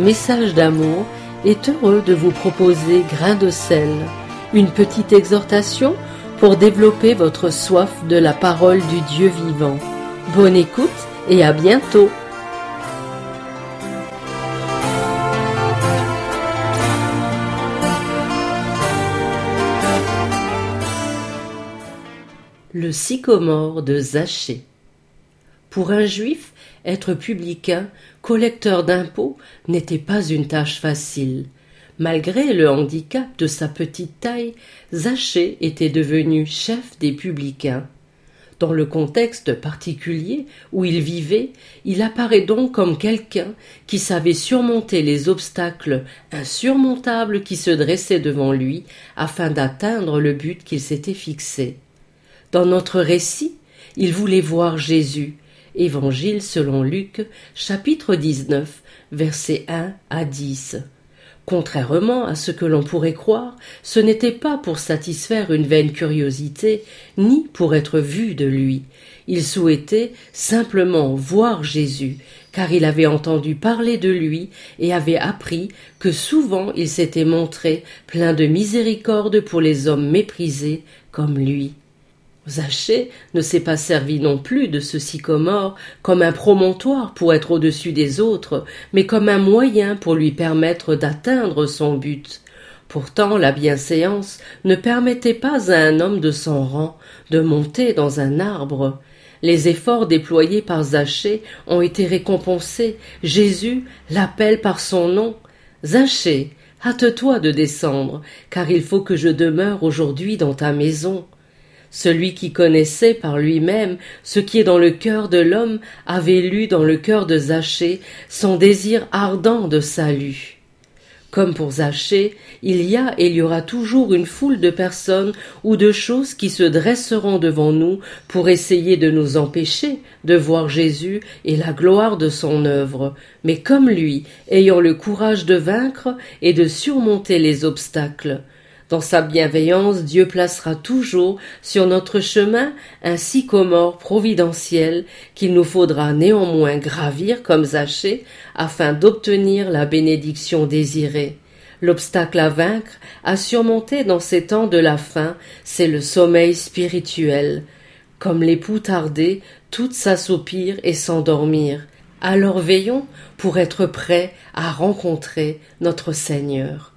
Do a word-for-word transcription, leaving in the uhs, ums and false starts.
Message d'amour est heureux de vous proposer Grain de sel, une petite exhortation pour développer votre soif de la parole du Dieu vivant. Bonne écoute et à bientôt. Le sycomore de Zachée. Pour un juif, être publicain, collecteur d'impôts, n'était pas une tâche facile. Malgré le handicap de sa petite taille, Zachée était devenu chef des publicains. Dans le contexte particulier où il vivait, il apparaît donc comme quelqu'un qui savait surmonter les obstacles insurmontables qui se dressaient devant lui afin d'atteindre le but qu'il s'était fixé. Dans notre récit, il voulait voir Jésus. Évangile selon Luc, chapitre dix-neuf, versets un à dix. Contrairement à ce que l'on pourrait croire, ce n'était pas pour satisfaire une vaine curiosité, ni pour être vu de lui. Il souhaitait simplement voir Jésus, car il avait entendu parler de lui et avait appris que souvent il s'était montré plein de miséricorde pour les hommes méprisés comme lui. Zachée ne s'est pas servi non plus de ce sycomore comme un promontoire pour être au-dessus des autres, mais comme un moyen pour lui permettre d'atteindre son but. Pourtant, la bienséance ne permettait pas à un homme de son rang de monter dans un arbre. Les efforts déployés par Zachée ont été récompensés. Jésus l'appelle par son nom. « Zachée, hâte-toi de descendre, car il faut que je demeure aujourd'hui dans ta maison. » Celui qui connaissait par lui-même ce qui est dans le cœur de l'homme avait lu dans le cœur de Zachée son désir ardent de salut. Comme pour Zachée, il y a et il y aura toujours une foule de personnes ou de choses qui se dresseront devant nous pour essayer de nous empêcher de voir Jésus et la gloire de son œuvre, mais comme lui, ayant le courage de vaincre et de surmonter les obstacles. Dans sa bienveillance, Dieu placera toujours sur notre chemin un sycomore providentiel qu'il nous faudra néanmoins gravir comme Zachée afin d'obtenir la bénédiction désirée. L'obstacle à vaincre, à surmonter dans ces temps de la fin, c'est le sommeil spirituel. Comme l'époux tardé, toutes s'assoupirent et s'endormirent. Alors veillons pour être prêts à rencontrer notre Seigneur.